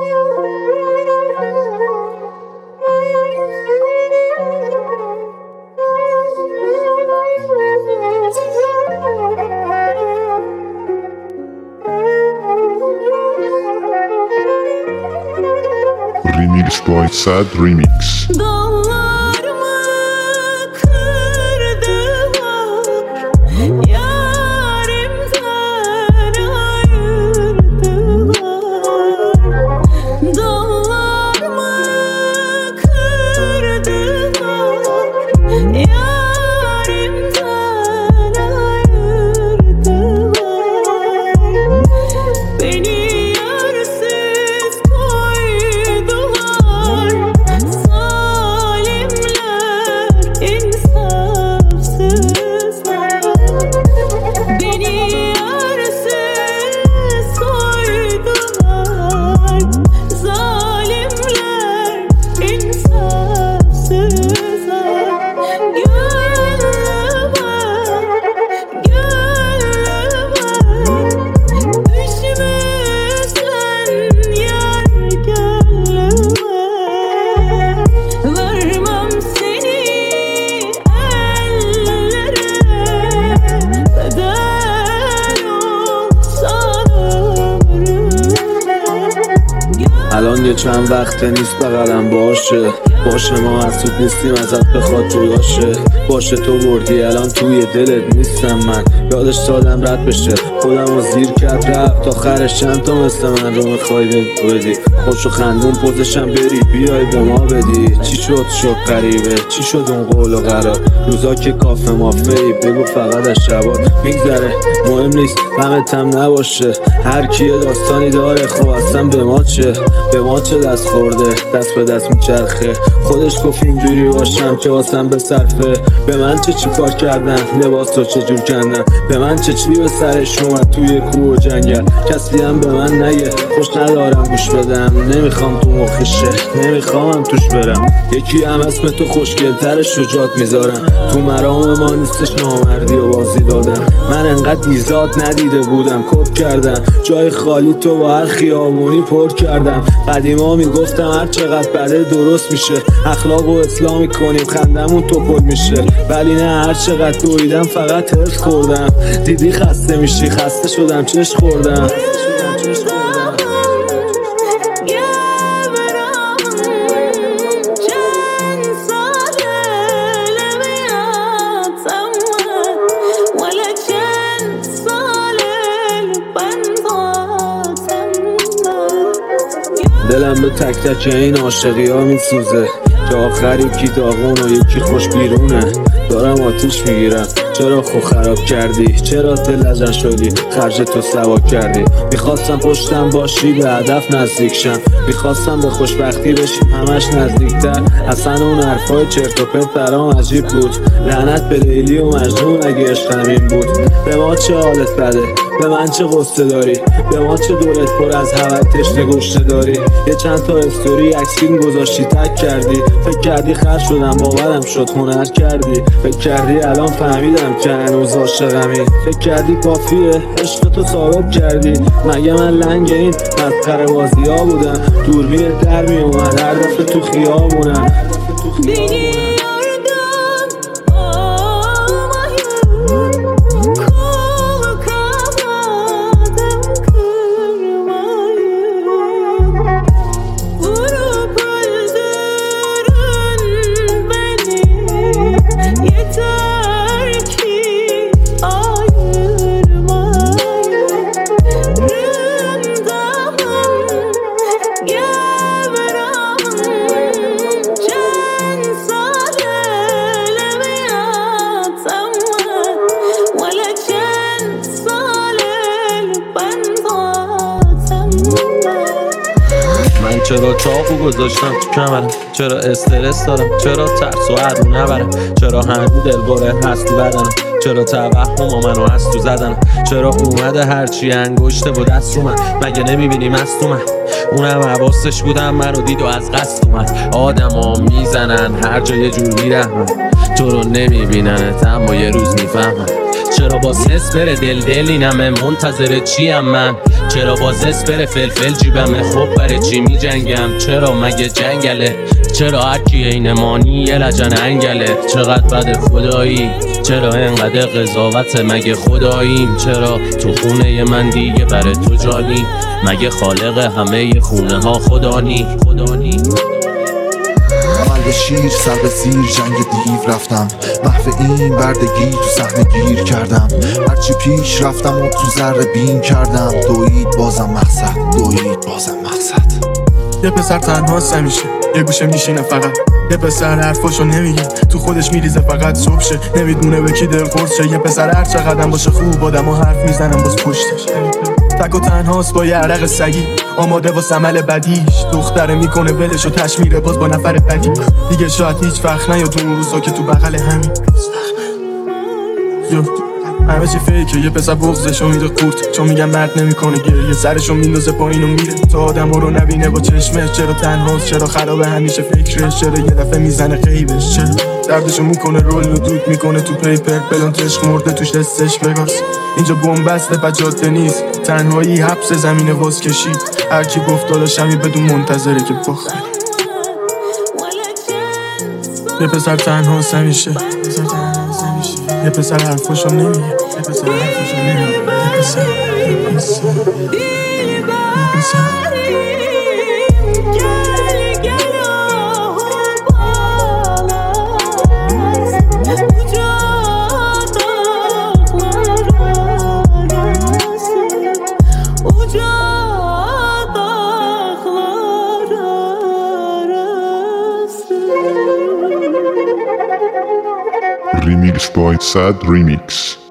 Remix by Sad Remix. الان یه چند وقته نیست بغلم باشه ما حسود نیستیم ازت بخواد جداشه باشه تو بردی الان توی دلت نیستم من یادش دادم رد بشه خودم رو زیر کرد رفت آخرش چند تا مثل من رو میخوای بدی خوش و خندون پوزشم بری بیای به ما بدی چی شد غریبه چی شد اون قول و قرار روزا که کافه مافهی بگو فقط از شبات میگذره مهم نیست غمتم نباشه هر کیه داستانی داره خب اصلا به ما چه دست خورده دست به دست میچرخه خودش گفت اینجوری باشم که واسم به صرفه به من چی کار کردن لباس تو چجور کندن به من چی به سرش اومد توی کوه و جنگل کسی هم به من نگه خوش ندارم گوش بدم نمیخوام تو مخیشه نمیخوام توش برم یکی هم اسم تو خوشگلترش رو جات میذارم تو مرام ما نیستش نامردی و بازی دادم من انقدر ایزاد ندیده بودم کپ کردم جای خالی تو با هر خیابونی پر کردم قدیما میگفتم هر چقدر بده درست میشه اخلاق و اسلامی کنیم خندمون توپل میشه ولی نه هر چقدر دویدم فقط هرس خوردم دیدی خسته میشی خسته شدم چش خوردم دلم به تک تک این عاشقی ها میسوزه که آخر یکی داغون و یکی خوش بیرونه دارم آتیش میگیرم چرا خو خراب کردی چرا دل ازن شدی خرج تو سوا کردی میخواستم پشتم باشی به هدف نزدیک شم میخواستم به خوشبختی بشیم همش نزدیکتر اصلا اون حرفای چرت و پرت برام عجیب بود لعنت به لیلی و مجنون اگه عشق همین بود به ما چه حالت بده به من چه قصه داری به ما چه دولت پر از هوت تشنه گشته داری یه چند تا استوری عکسین گذاشتی تک کردی فکر کردی خرج شدم باورم شد هنر کردی فکر کردی الان فهمیدم که هنوز عاشقمی فکر کردی کافیه عشق تو ثابت کردی مگه من لنگ این مسخره بازی ها بودم دوربین در می اومد هر دفعه تو خیابونم چرا چاقو گذاشتم تو کمرم چرا استرس دارم چرا ترس و عرو نبرم چرا هنو دلبره هست تو بدنم چرا توهم منو هست تو زدنم چرا اومده هرچی انگشته و دست رو من مگه نمیبینی مستومن اونم حواسش بودم منو دید و از قصد اومد آدم ها میزنن هر جا یه جور میرحمن تو رو نمیبیننت اما یه روز میفهمن چرا با سس بره دل اینمه منتظر چیم من؟ چرا با زس بره فلفل جیبمه؟ خب برای چی می جنگم؟ چرا مگه جنگله؟ چرا هرکی اینمانی یه لجن انگله؟ چقدر بد خدایی؟ چرا اینقدر قضاوت؟ مگه خداییم؟ چرا تو خونه من دیگه برای تو جانی؟ مگه خالق همه خونه ها خدانی؟ قلب شیر سر به زیر جنگ دیو رفتم، محو این بردگی تو صحنه گیر کردم. هرچی پیش رفتم و تو ذره بین کردم، دوید بازم مقصد. یه پسر تنهاست همیشه، یه گوشه میشینه فقط، یه پسر حرفاشو نمیگه، تو خودش میریزه فقط صبح شه، نمیدونه به کی دل قرص شه. یه پسر هر چقدرم باشه خوب آدم و حرف میزنم باز پشتش، تک و تنهاست با یه عرق سگی، آماده واسه عمل بدیش. دختره میکنه ولش و تش میره باز با نفر بدی. دیگه شاید هیچ وقت نیاد اون روزا که تو بغل همین همه چی فیکه. یه پسر بغضشو میده قورت، چون میگم مرد نمیکنه گریه، سرشو میندازه پایین و میره تا آدمو رو نبینه با چشمش. چرا تنهاست؟ چرا خرابه همیشه فکرش؟ چرا یه دفعه میزنه غیبش؟ چرا دردشو میکنه رول و دود میکنه تو پیپر بلان عشق مرده توش دستش بگاس. اینجا بومبسته و جاده نیست، تنهایی حبس زمینه واس کشید. هرکی گفت داداشمی بدون منتظره که بخوره. یه پسر تنهاست همیشه، یه پسر حرفاشو نمیگه، یه پسر حرفاشو نمیگه، یه پسر Remix by Sad Remix.